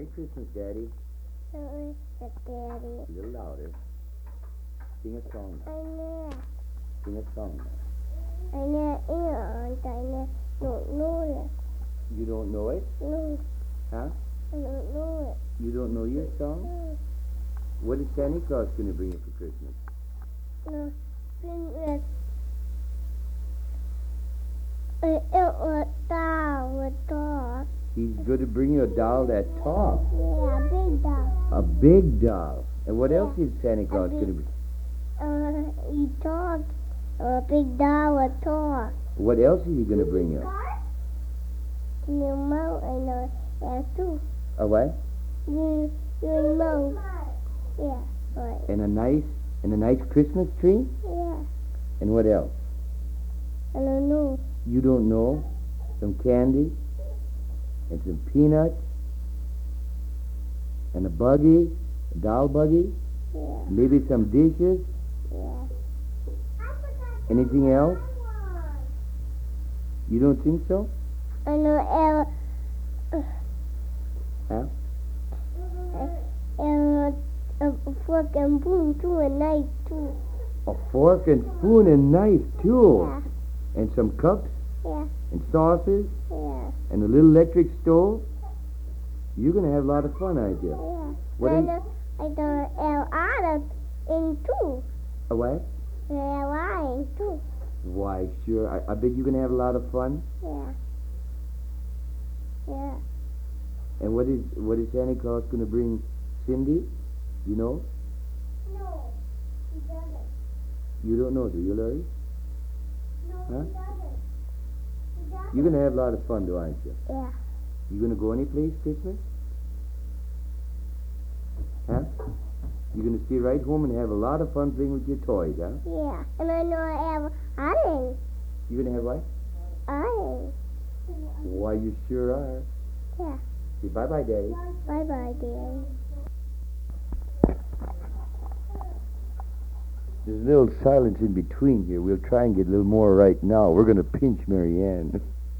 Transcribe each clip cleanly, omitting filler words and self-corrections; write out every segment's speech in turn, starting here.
Merry Christmas, Daddy. Merry Christmas, Daddy. A little louder. Sing a song now. I know. Sing a song now. I don't know it. You don't know it? No, Huh? I don't know it. You don't know your song? No, What is Santa Claus going to bring you for Christmas? no. Christmas. It was down with dog. He's going to bring you a doll that talks. Yeah, big dog. A big doll. And what else is Santa Claus going to bring? He talked. A big doll with talk. What else is he going to bring you? Your mouth and too. A what? Your mouth. Yeah, right. And a nice Christmas tree? Yeah, And what else? I don't know. You don't know? Some candy? And some peanuts? And a buggy? A doll buggy? Yeah, Maybe some dishes? yeah. Anything else? You don't think so? I know Huh? a fork and spoon too, and knife too. A fork and spoon and knife, too. Yeah, And some cups yeah, and saucers yeah, and a little electric stove. You're going to have a lot of fun, aren't you? yeah. What I is- know other in too. A what? Lying too. Why, sure. I bet you're going to have a lot of fun. Yeah. Yeah. And what is Santa Claus going to bring Cindy? You know? No, he doesn't. You don't know, do you, Larry? No, Huh? he doesn't. He doesn't. You're going to have a lot of fun, though, aren't you? Yeah. You going to go any place Christmas? Huh? You're going to stay right home and have a lot of fun playing with your toys, huh? Yeah. And I know I have iron. You going to have what? Iron. Why, you sure are. Yeah. Say bye-bye, Daddy. Bye-bye, dear. There's a little silence in between here. We'll try and get a little more right now. We're going to pinch Mary Ann.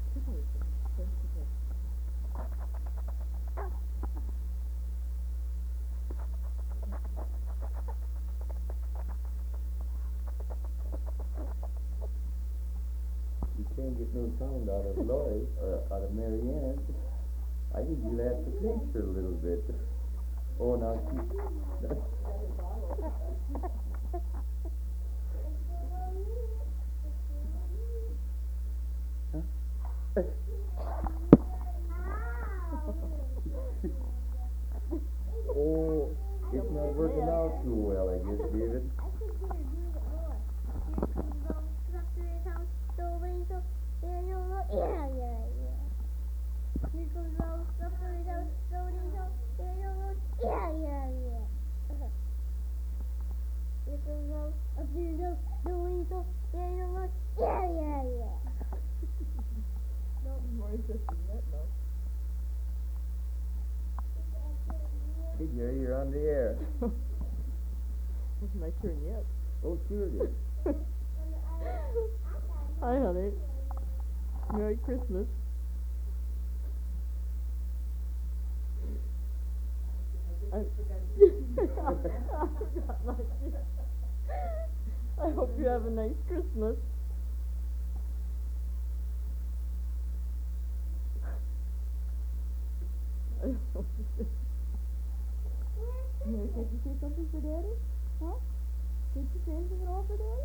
You can't get no sound out of Lori or out of Mary Ann. I think you'll have to pinch her a little bit. Oh, now she... Oh, it's not working out too well, I guess, David. Hey, Jerry, you're on the air. It's my turn yet. Oh, sure it is. Hi, honey. Merry Christmas. I hope you have a nice Christmas. Mary, can't you say something for Daddy? Huh? Can't you say anything at all for Daddy?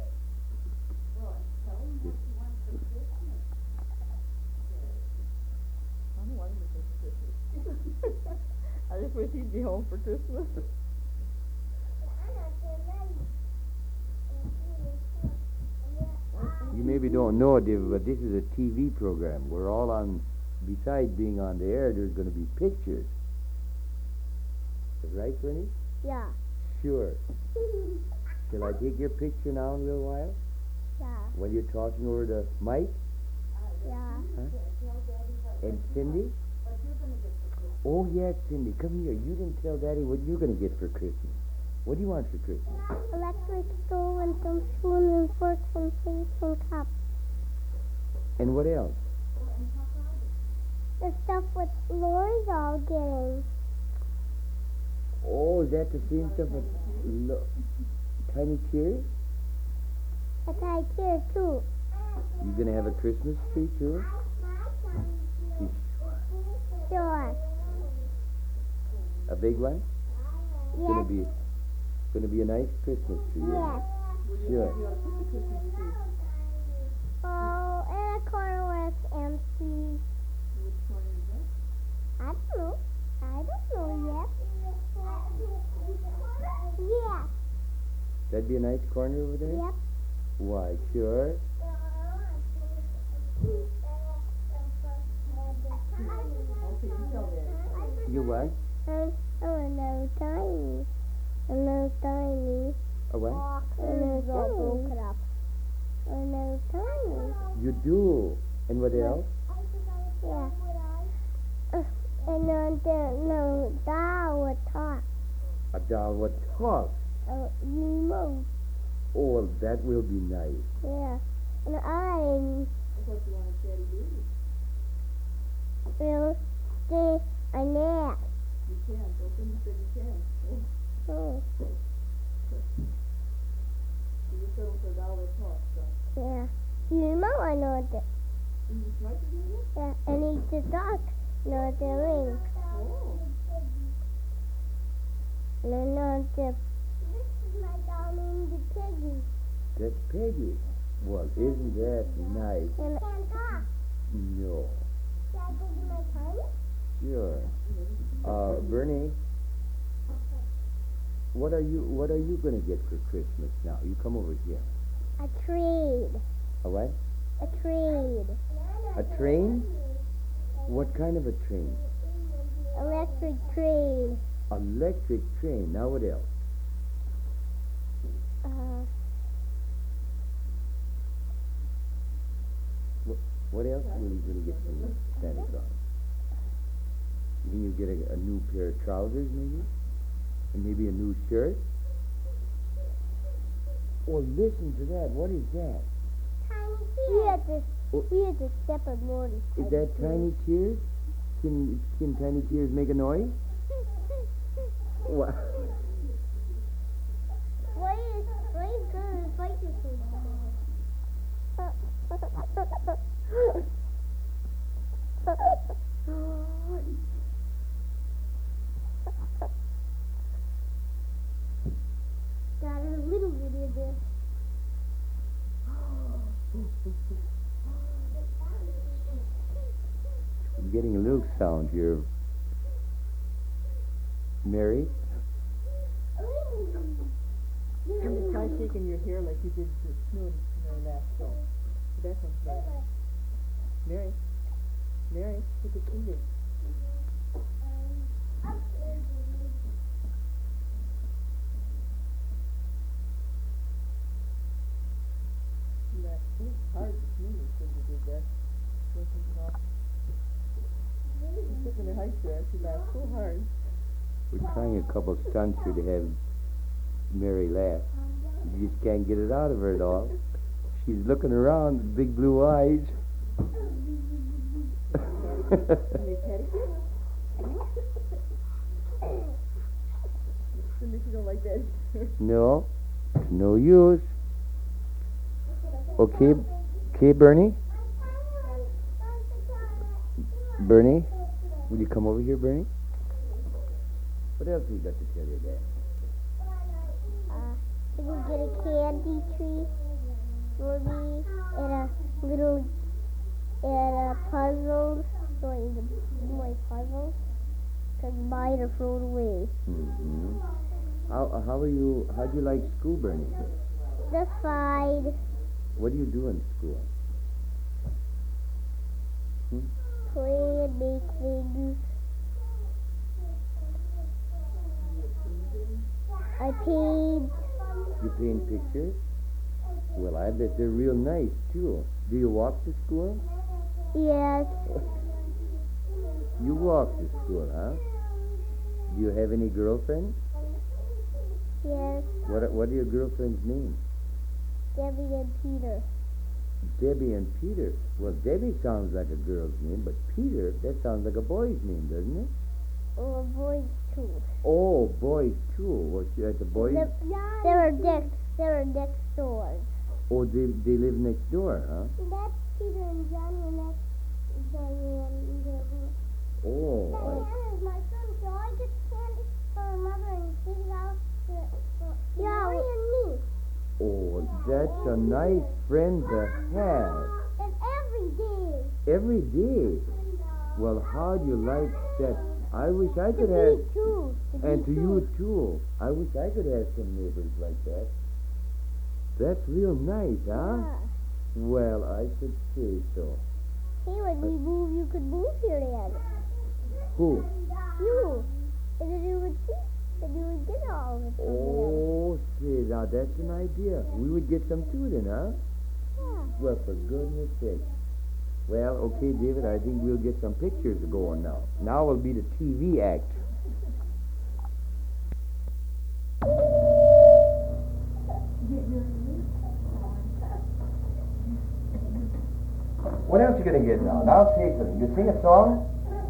I don't want him to say for Christmas. I just wish he'd be home for Christmas. You maybe don't know it, David, but this is a TV program. We're all on, besides being on the air, there's going to be pictures. Is that right, Bernie? Yeah. Sure. Shall I take your picture now in a little while? Yeah. While you're talking over the mic? Yeah. And Cindy? Oh, yes, Cindy, come here. You didn't tell Daddy what you're going to get for Christmas. What do you want for Christmas? Electric stove and some spoon and forks and plates and cups. And what else? The stuff what Lori's all getting. is that the same stuff with tiny tears? I got here too. You gonna have a Christmas tree too? Sure. A big one? Yes. Gonna be a nice Christmas tree. Yes. Sure. Oh, and a corner where it's empty. Which corner is that? I don't know. I don't know yet. Yeah. That'd be a nice corner over there? Yep. Why, sure. Okay, you tell Daddy. You what? No tiny. No tiny. A what? No broken up. No tiny. You do. And what else? Yeah. And then no doll would talk. A doll would talk. Nemo. Oh, that will be nice. Yeah. And I I thought you wanted Daddy Baby. will stay a nap. You can't. Open said you can. Oh, Oh, you just said with a dollar talk, so. yeah. Nemo, I know that. You just like to do that? Yeah. And he's the dog. No, the ring. Oh. And I know the. This is my doll named the Piggy. That's Peggy. Well, isn't that nice? And can't talk. No. Should I go to my tiny? Sure. Bernie, what are you gonna get for Christmas now? You come over here. A trade. A what? A trade. A train? What kind of a train? Electric trade. Electric train. Now what else? What else will you gonna get from Santa Claus? You think you get a new pair of trousers maybe? And maybe a new shirt? Oh, listen to that. What is that? We had to step on Morty. Is that Tiny Tears? Can Tiny Tears make a noise? What? Why is gonna fight this one? Got a little bit of this. I'm getting a little sound here. Mary? And you try shaking your hair like you did to Snooty in our last show. That one's better. Mary, look at Snooty. You laughed so hard at Snooty when you did that. She's sitting in her high chair. She laughed so hard. We're trying a couple stunts here to have Mary laugh. You just can't get it out of her at all. She's looking around with big blue eyes. Cindy, she don't like that. No, no use. Okay, Bernie? Bernie? Will you come over here, Bernie? What else have you got to tell your dad? We can get a candy tree for me and a puzzle. My puzzles. Because mine are thrown away. Mm-hmm. How'd you like school, Bernie? That's fine. What do you do in school? Play and make things. I paint. You paint pictures? Well, I bet they're real nice, too. Do you walk to school? Yes. You walk to school, huh? Do you have any girlfriends? Yes. What are your girlfriends' names? Debbie and Peter. Debbie and Peter. Well, Debbie sounds like a girl's name, but Peter, that sounds like a boy's name, doesn't it? Oh, boys too. Oh, Oh, boys too. Was she at the boys? They were next doors. Oh, they live next door, huh? That's Peter and Johnny and that's Diane and Debbie. Oh, Diane is my friend, so I get candy for her mother and she's out for Mary and me. oh, that's a nice friend to have. And every day. Every day. Well, how do you like that? I wish I To could have, me too. and to you too. I wish I could have some neighbors like that. That's real nice, huh? Yeah. Well, I should say so. Hey, when we move, you could move here, Dad. Who? You. And then you would see, and you would get all of it. Oh, say, now that's an idea. We would get some too then, huh? Yeah. Well, for goodness sake. Well, okay, David, I think we'll get some pictures going now. Now will be the TV act. What else you gonna get now? Now say something. You sing a song?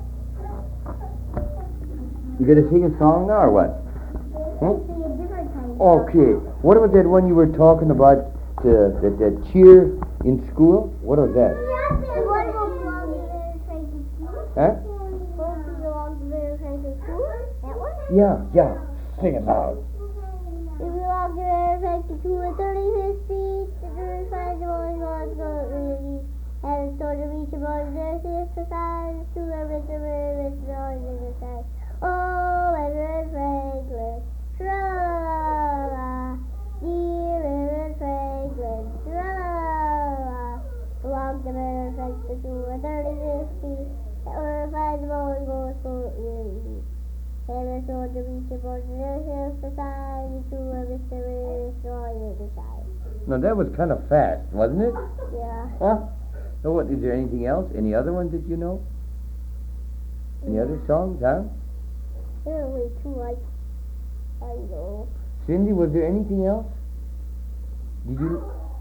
You gonna sing a song now or what? Sing a different kind of Okay. What about that one you were talking about, that cheer in school? What was that? The one who belongs to the Frankie School. Huh? Who belongs to the Frankie School? That one? Yeah. Sing it loud. We belong to the Frankie School at 35th Street. The 35 boys want to go to and so to reach the boys there is the sign to a richer, always in the side. Oh, Reverend Franklin, tra-la-la-la, dear Reverend Franklin, tra-la-la-la, belong to Reverend Franklin to a 35th Street, or find the boys go to school. And so to reach the boys there is the sign to a richer, always in the side. Now that was kind of fast, wasn't it? Yeah. Huh? So what, is there anything else? Any other ones that you know? Any other songs, huh? They're way too like, I know. Cindy, was there anything else? Did you...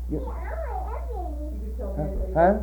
Huh?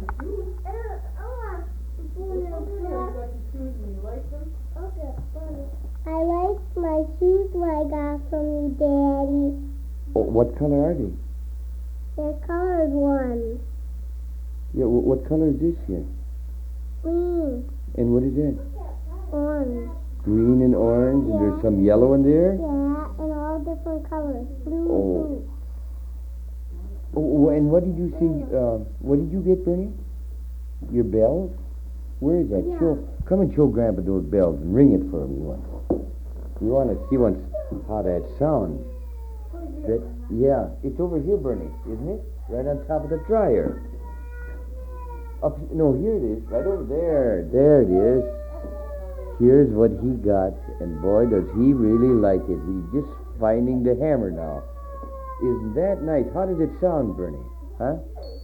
I like my shoes that I got from you, Daddy. Oh, what color are they? They're colored ones. Yeah, what color is this here? Green, And what is that? orange. Green and orange, and there's some yellow in there? Yeah, and all different colors. Blue, Oh. Oh, and what did you see, what did you get, Bernie? Your bells? Where is that? Yeah. Come and show Grandpa those bells and ring it for me once. We want to see once how that sounds. Yeah, it's over here, Bernie, isn't it? Right on top of the dryer. No, here it is, right over there. There it is. Here's what he got, and boy, does he really like it. He's just finding the hammer now. Isn't that nice? How does it sound, Bernie? Huh?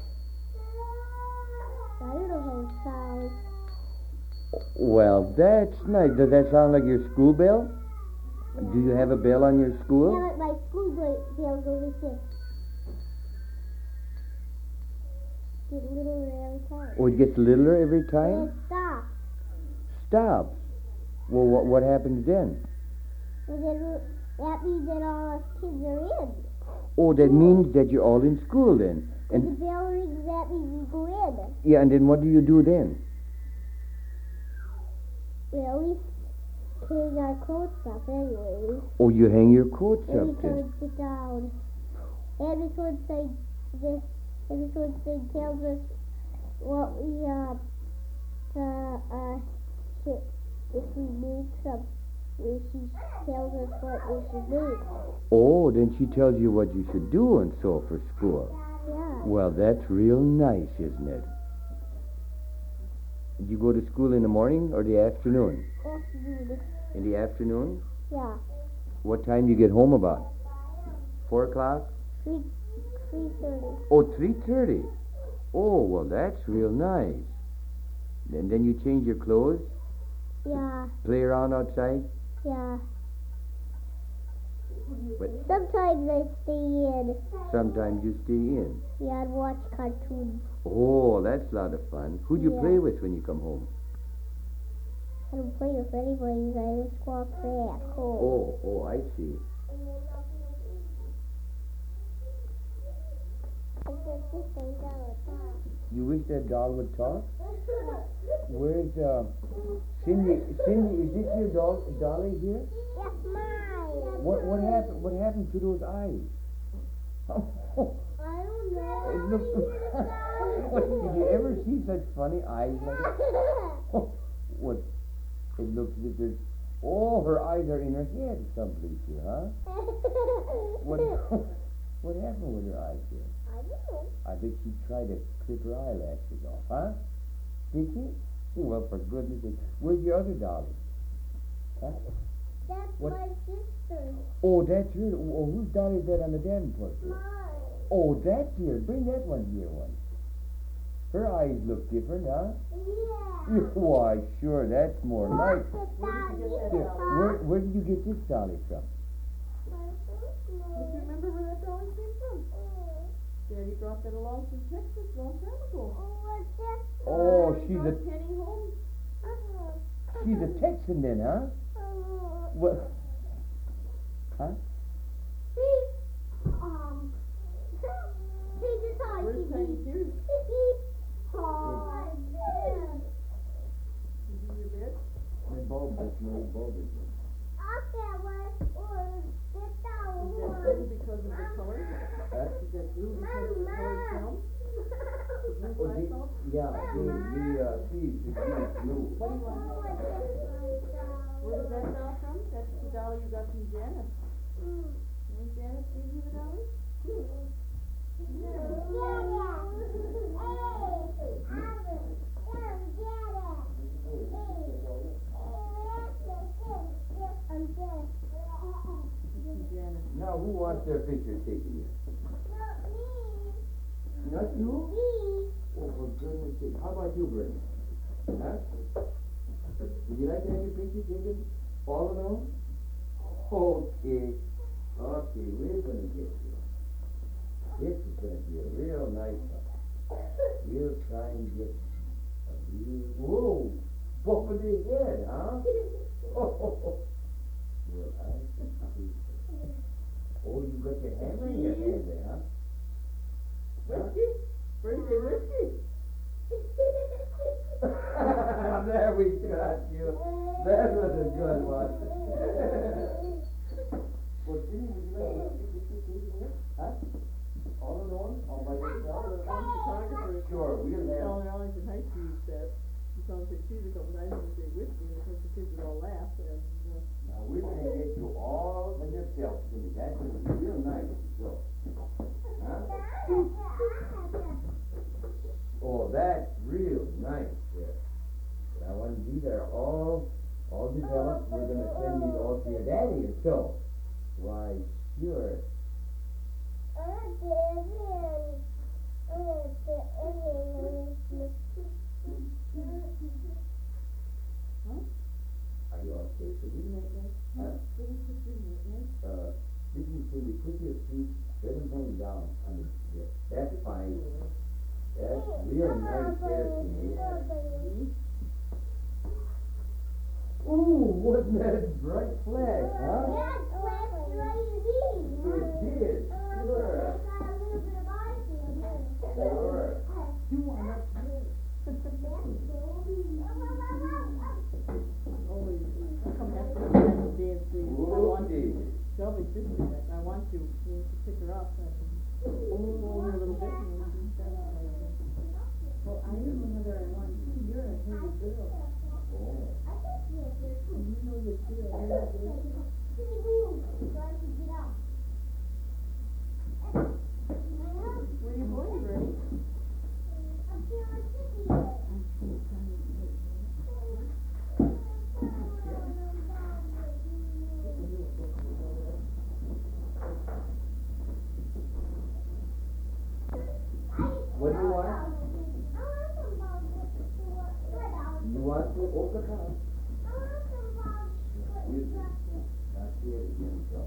I don't know how it sounds. Well, that's nice. Does that sound like your school bell? Do you have a bell on your school? Yeah, but my school bell goes like this. Get littler every time. Oh, it gets littler every And time? it stops. Stop. Well, what happens then? And then that means that all us kids are in. Oh, that means that you're all in school then. When And the bell rings, that means we go in. yeah, and then what do you do then? Well, we hang our coats up anyway. Oh, you hang your coats And we up come then. and sit down. And this one thing, tells us what we if we make some. She tells us what we should make. Oh, then she tells you what you should do and so for school. Yeah. Well, that's real nice, isn't it? Do you go to school in the morning or the afternoon? Afternoon. In the afternoon? Yeah. What time do you get home about? 4 o'clock? 3:30. Oh, 3:30. Oh, well, that's real nice. And then you change your clothes, Yeah. play around outside? Yeah. But Sometimes I stay in. sometimes you stay in. Yeah, and watch cartoons. Oh, that's a lot of fun. Who do you Yeah. play with when you come home? I don't play with anybody. I just walk back home. Oh, I see. I just think things all the time. You wish that doll would talk? Where's Cindy? Cindy, is this your dolly here? That's mine. What happened? What happened to those eyes? I don't know. It looked. Did you ever see such funny eyes like that? What? It looks as if there's. Oh, her eyes are in her head someplace here, huh? What? What happened with her eyes here? I don't know. I think she tried to clip her eyelashes off, huh? Did she? Well, for goodness sake, where's your other dolly? Huh? That's What? my sister. Oh, that's her. Oh, whose dolly is that on the Davenport? Mine. Oh, that's here. Bring that one here, one. Her eyes look different, huh? Yeah. Why, sure, that's more like. Where did you get this dolly from? Do you remember where that dolly came from? Daddy brought that along from Texas a long time ago. Oh, she's a Penny home. Texan then, huh? What? Huh? Where's Tiny Tears? Is in your bed? My bulb is no bulb is no. Is that blue because of the color? Huh? Is that blue because of the colored film? The blue Oh, background? yeah, please, blue. What do you want? Where was that doll from? That's the dolly you got from Janice. When Janice gave you the dolly? Janice. Now, who wants their picture taken here? Not you? Oh, for goodness sake. How about you, Bernie? Huh? Would you like to have your picture taken all alone? Okay. Okay, we're going to get you. This is going to be a real nice one. We'll try and get a real... Whoa! Bump in the head, huh? Oh, well, I see. Oh, you got your hammer in your hand there, huh? Whiskey? Birthday whiskey? There we got you. That was a good one. Well, Jimmy, would you like to take this picture here? Huh? All alone? All by yourself? Photographer. Sure, we'll have... All in Arlington High School used that. You saw them take cheese a couple times and say whiskey, and of course the kids would all laugh. And, Now, we're going to get you all by yourself, Jimmy. That's going to be real nice. So, huh? Oh, that's real nice there. Now, when these are all developed, we're going to send these all to your daddy or so. Why, sure. Are you all safe for reading that night? Huh? Listen to me, put your feet, let them hang down on the, yeah, that's fine. That's real nice there, Jimmy. Ooh, wasn't that a bright flash, huh? It did, sure. Sure. you want us always come back to the dance, please. I want to. Shelby's sister, I want to pick her up and hold her a little bit. Well, I don't know whether I want to. You're a hairy girl. Oh. You know that you're a hairy girl. Where are you going, Bernie? What do you want? You want to open up? Not here again, so.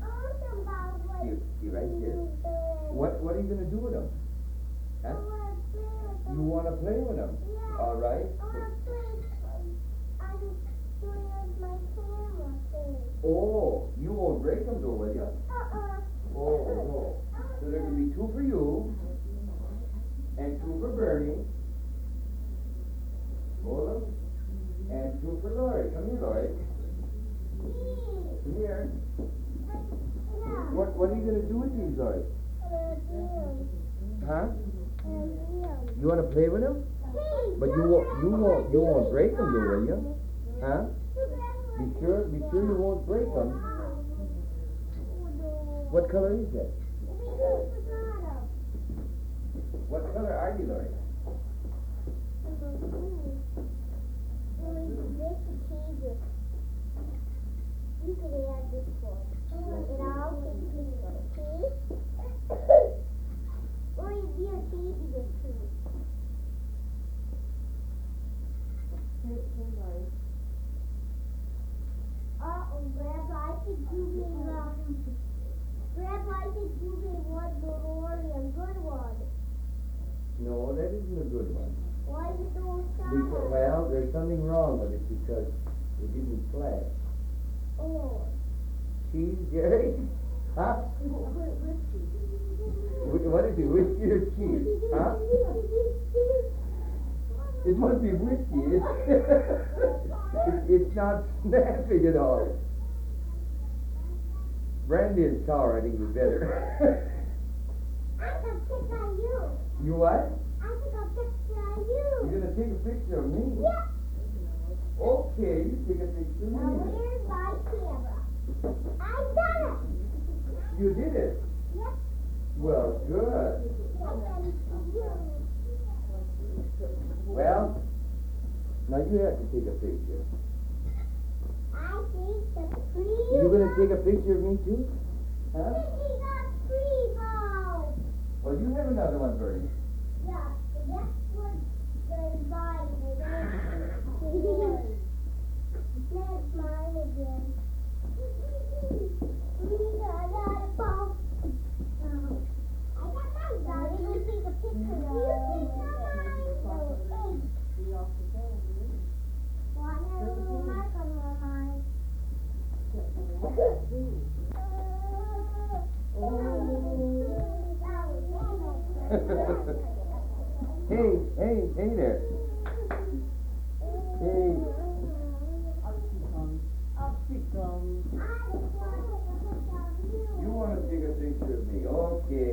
You right here. What are you gonna do with them? Huh? You wanna play with them? All right. my camera thing. Oh, you won't break them though, will you? Oh, no. So there can be two for you, and two for Bernie. Hold them. And two for Lori. Come here, Lori. Come here. What are you going to do with these, Lori? Huh? You want to play with them? But you won't break them, though, will you? Huh? Be sure you won't break them. What color is that? What color are you, Lori? You can have this one. And I'll take this one, okay? Or you be a baby with two. Grandpa, I think you gave Grandpa, I think you gave one DeLorean, good one. No, that isn't a good one. Why is it all Because, well, there's something wrong with it because it didn't flash. Oh. Cheese, Jerry? Huh? What is it, whiskey or cheese? Huh? It must be whiskey. It's not snapping at all. Brandy and sour, I think, is better. I'm going to pick on you. You what? I'm going to pick on you. You're going to take a picture of me? Yeah. Okay, you take a picture of Now, me. where's my camera? I've done it. You did it? Yep. Well, good. Well, now you have to take a picture. I think the tree. You going to take a picture of me too? Huh? He got three balls. Well, you have another one, Bertie. Yeah, the next one is mine. That's mine again. We got another ball. I got mine. Daddy, we take a picture of you. Well, I have a little mark on mine. Hey there. Hey. Up she comes. You want to take a picture of me? Okay.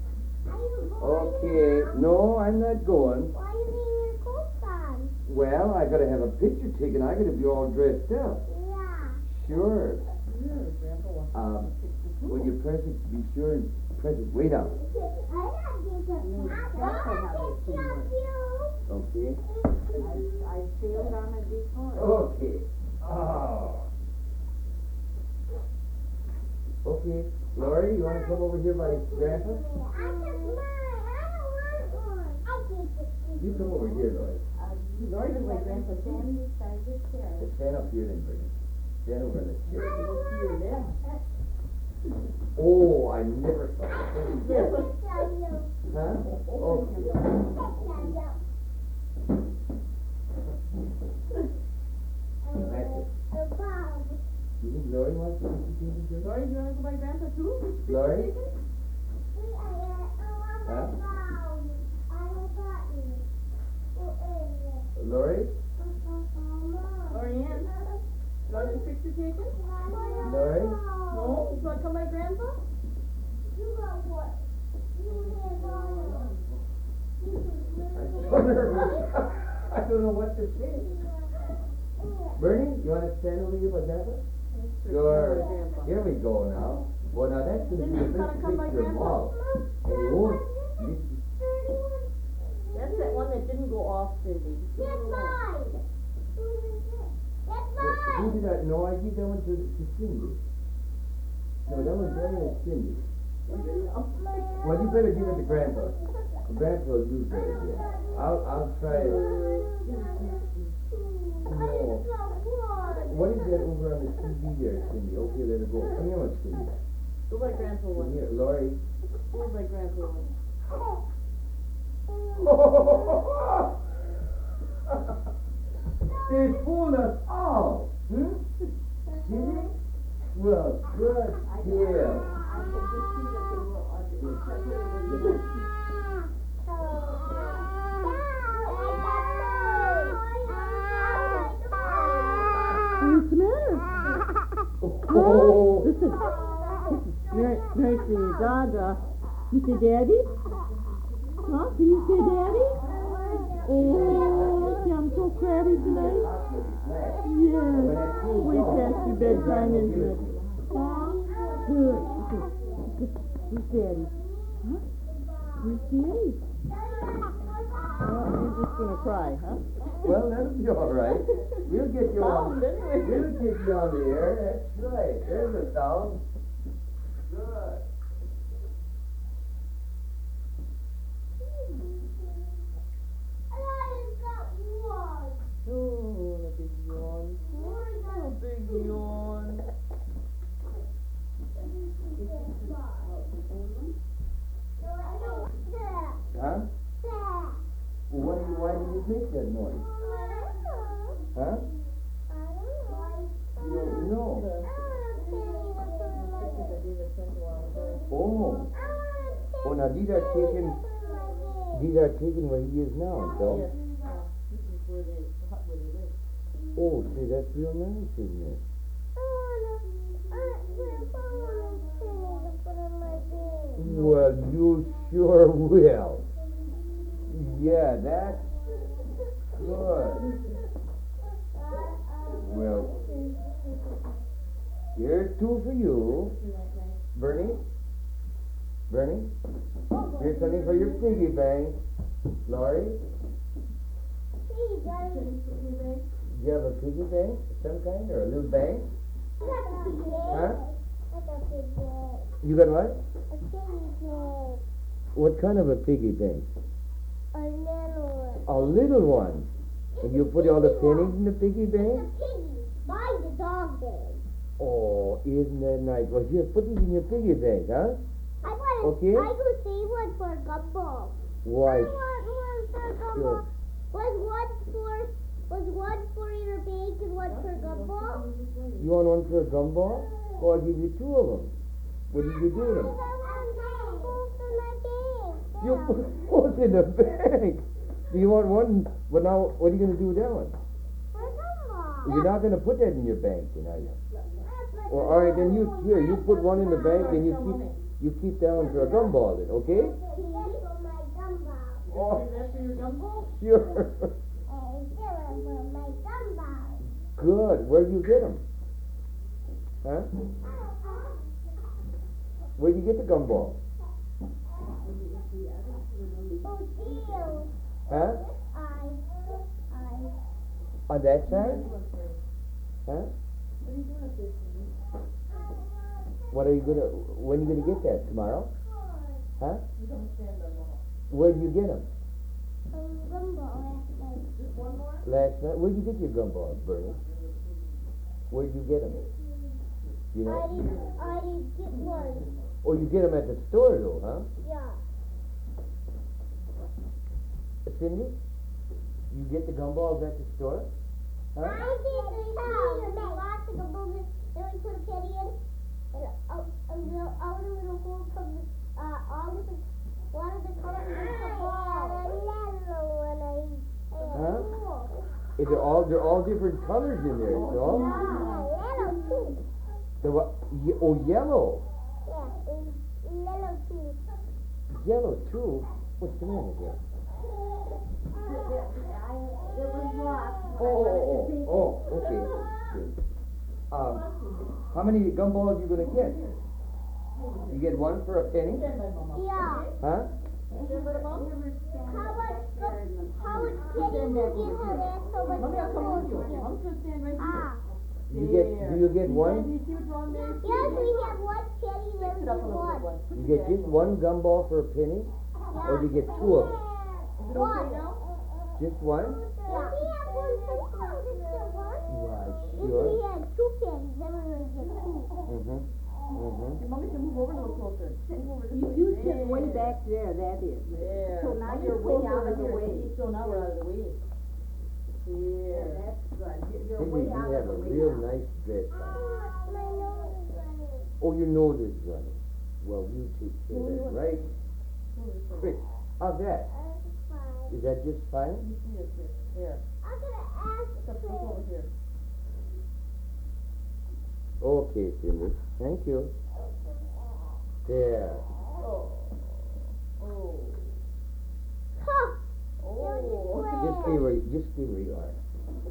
Okay. No, I'm not going. Why are you leaving your coat on? Well, I got to have a picture taken. I got to be all dressed up. Yeah. Sure. Here, Grandpa wants to pick the two. When you press it, be sure and press it way down. Okay. I failed on it before. Okay. Oh. Okay. Lori, you want to come over here by Grandpa? You come over here, Lori. Lord, you like Grandpa Sandy beside his chair. Stand up here then, Bertie. Stand over in the chair. Look to your left. Oh, I never saw that. Yes. Huh? Okay. That's it. You think Lori wants to take a picture? Lori, you want to go by Grandpa too? Lori? Huh? Lori? Lorianne, you want the picture taken? Lori? No? You want to come by Grandpa? I don't know what to say. Bernie, you want to stand over here by Grandpa? Good. Here we go now. Well, now that's going to be a big picture of all. And you won't. That's that one that didn't go off, Cindy. That's mine. That's Who mine. did that? No, I gave that one to Cindy. No, that one's better than Cindy. Well, you better give it to Grandpa. Grandpa will do better again. I'll try it. No. What is that over on the TV there, Cindy? Okay, let it go. Come here one, Cindy. Go by Grandpa Come one. here, Lori. Go by Grandpa one. They fooled us all. Hmm? Sitting? Well, good deal. I could just see that they were on the separated. What's the matter? Oh. Listen. Mercy, Dada. You say Daddy? Huh? Can you say Daddy? Oh, see, I'm so crabby tonight. Yes. Way past your bedtime, isn't it? Huh? Good. Who's Daddy? Huh? Who's Daddy? Oh, you're just gonna cry, huh? Well, that'll be all right. We'll get you on. We'll get you on the air. That's right. There's a sound. Good. Oh, a big yawn. A big yawn. Huh? Why did you make that noise? Huh? You don't know. Oh. Oh, now these are taken where he is now, so. Yes. This is where they live. Oh, see, that's real nice, isn't it? Well, you sure will. Yeah, that's good. Well, here's two for you. Bernie? Here's something for your piggy bank. Laurie? Do you have a piggy bank of some kind, or a little bank? Huh? You got what? A piggy bank. What kind of a piggy bank? A little one. A little one. And you put all the pennies in the piggy bank? The piggy. By the dog bank. Oh, isn't that nice? Well, here, put these in your piggy bank, huh? I want Okay. I could see one for a gumball. Why, I want one for a gumball. sure. Was one for your bank and one for a gumball? You want one for a gumball? Oh, I'll give you two of them. What did you do with them? I want both in my bank. You put both in the bank. Do you want one? But now, what are you going to do with that one? For a gumball. You're not going to put that in your bank, are you? Well, all right, then you put one in the bank, and you keep that one for a gumball, then, okay? That's for my gumball. Oh, Is that for your gumball? sure. And this for my gumball. Good. Where'd you get them? Huh? Where'd you get the gumball? Oh, deal. Huh? On that side? Huh? When are you gonna get that? Tomorrow? Huh? Where'd you get them? Gumball last night. Last night? Where'd you get your gumballs, Bernie? Where'd you get them? You know? I didn't get one. Oh, you get them at the store, though, huh? Yeah. Cindy? You get the gumballs at the store? Huh? I did the lots of gumballs, and we put a penny in, and all the little holes come, all different, one of the colors of the ball. Huh? They're all different colors in there, so? Yellow too. The what? Oh, yellow. Yeah, yellow too. Yellow, too? What's the matter there? It was lost. Oh, okay. Good. How many gumballs you gonna get? You get one for a penny? Yeah. Huh? How much penny you get for that? So much gumballs you get? I'm just standing right here. Do you get one? You see what's wrong there? Yes, we have one penny and Fix it up a then little bit, one. one. You get just one gumball for a penny? Or do you get two of them? Is it okay now? Just one? Yeah. We have one for one. Why, If sure. we had two pennies, then we would get two. Mm-hmm. Your mommy can move over a little closer. Move over this way. You sit way back there, that is. There. So now Mommy's you're way closer out of over the here. way. See, so now we're out of the way. Here. That's good. You're Cindy, way you out have of a the real way nice dress on. My nose is running. Oh, your nose is running. Well, you take care of that, right? Quick. How's that? That's fine. Is that just fine? You see it here. Here. I'm gonna ask Look over here. Okay, Cindy. Thank you. There. Oh. Oh. Huh. Oh. Just stay where you are.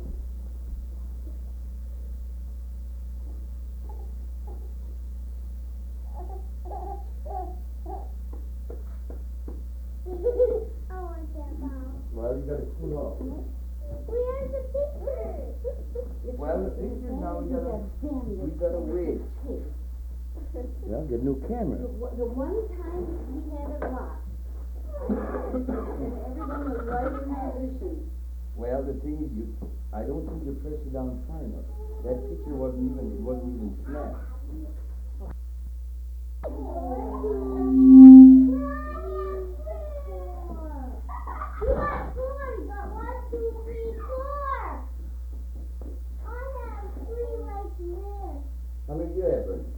I want that ball. Well, you gotta cool off. Where's the pictures? Well, the pictures now we gotta wait. Well, get a new camera. The one time we had it locked, everyone was right in position. Well, the thing is, I don't think you pressed it down far enough. That picture wasn't even snapped. You got four. You got 1, 2, 3, 4. I have 3 like this. How many do you have, Bernie?